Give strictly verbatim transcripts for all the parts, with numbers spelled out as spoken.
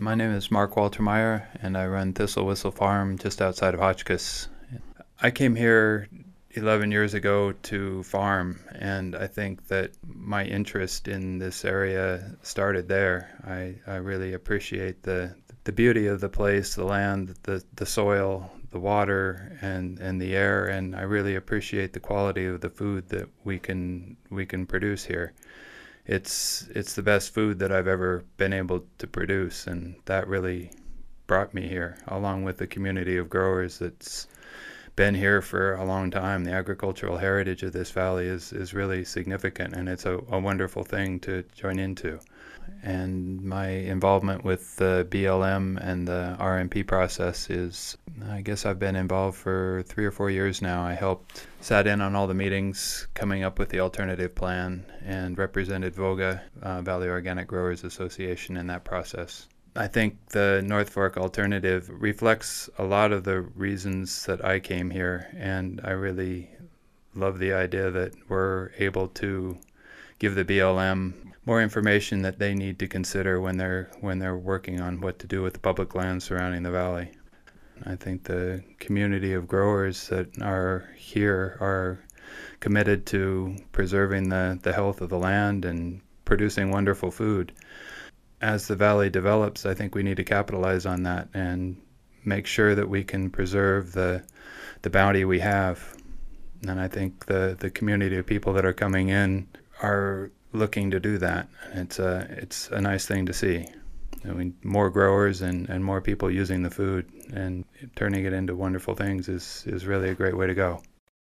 My name is Mark Waltermeyer, and I run Thistle Whistle Farm just outside of Hotchkiss. I came here eleven years ago to farm, and I think that my interest in this area started there. I, I really appreciate the the beauty of the place, the land, the, the soil, the water, and, and the air, and I really appreciate the quality of the food that we can we can produce here. It's it's the best food that I've ever been able to produce, and that really brought me here, along with the community of growers that's been here for a long time. The agricultural heritage of this valley is, is really significant, and it's a, a wonderful thing to join into. And my involvement with the B L M and the R M P process is, I guess I've been involved for three or four years now. I helped, sat in on all the meetings coming up with the alternative plan and represented VOGA, uh, Valley Organic Growers Association, in that process. I think the North Fork alternative reflects a lot of the reasons that I came here, and I really love the idea that we're able to give the B L M more information that they need to consider when they're when they're working on what to do with the public land surrounding the valley. I think the community of growers that are here are committed to preserving the, the health of the land and producing wonderful food. As the valley develops, I think we need to capitalize on that and make sure that we can preserve the the bounty we have. And I think the, the community of people that are coming in are looking to do that. It's a, it's a nice thing to see. I mean, more growers and, and more people using the food and turning it into wonderful things is, is really a great way to go.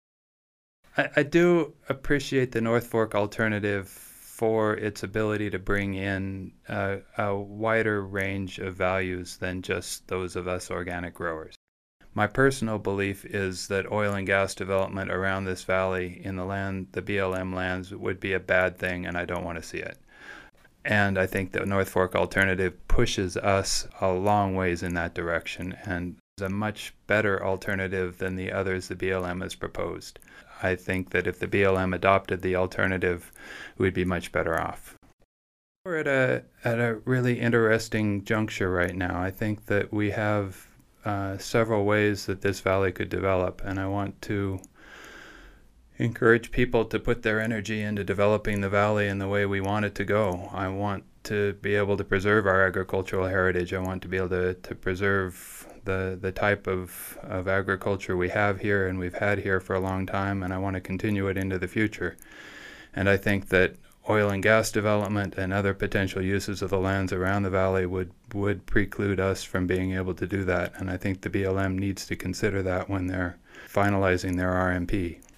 I, I do appreciate the North Fork alternative for its ability to bring in uh, a wider range of values than just those of us organic growers. My personal belief is that oil and gas development around this valley in the land, the B L M lands, would be a bad thing, and I don't want to see it. And I think the North Fork alternative pushes us a long ways in that direction and is a much better alternative than the others the B L M has proposed. I think that if the B L M adopted the alternative, we'd be much better off. We're at a, at a really interesting juncture right now. I think that we have Uh, several ways that this valley could develop, and I want to encourage people to put their energy into developing the valley in the way we want it to go. I want to be able to preserve our agricultural heritage. I want to be able to, to preserve the, the type of, of agriculture we have here and we've had here for a long time, and I want to continue it into the future. And I think that oil and gas development and other potential uses of the lands around the valley would, would preclude us from being able to do that. And I think the B L M needs to consider that when they're finalizing their R M P.